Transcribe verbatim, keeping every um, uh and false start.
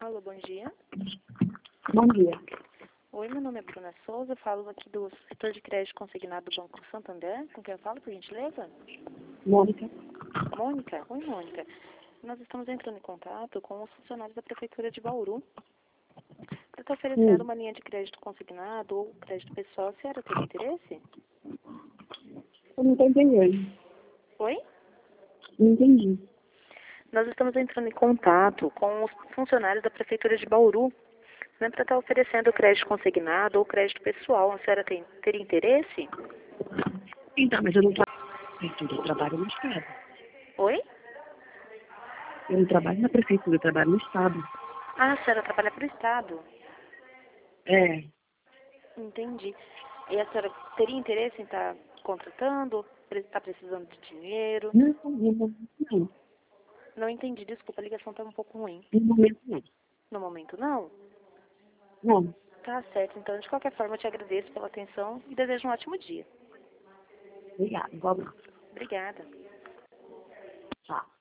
Alô, bom dia. Bom dia. Oi, meu nome é Bruna Souza, falo aqui do setor de crédito consignado do Banco Santander. Com quem eu falo, por gentileza? Mônica. Mônica? Oi, Mônica. Nós estamos entrando em contato com os funcionários da Prefeitura de Bauru para estar oferecendo Hum, uma linha de crédito consignado ou crédito pessoal. A senhora teria interesse? eu não tô entendendo. Oi? Não entendi. Nós estamos entrando em contato com os funcionários da Prefeitura de Bauru, né, para estar oferecendo crédito consignado ou crédito pessoal. A senhora tem, teria interesse? Então, mas eu não trabalho na prefeitura, eu trabalho no Estado. Oi? Eu não trabalho na prefeitura, eu trabalho no Estado. Ah, a senhora trabalha para o Estado. É. Entendi. E a senhora teria interesse em estar contratando? Está precisando de dinheiro? Não, não, não. Não, Não entendi, desculpa, a ligação está um pouco ruim. no momento não. No momento, não? Não. Tá certo, então, de qualquer forma, eu te agradeço pela atenção e desejo um ótimo dia. Obrigada. Igual. Obrigada. Tchau.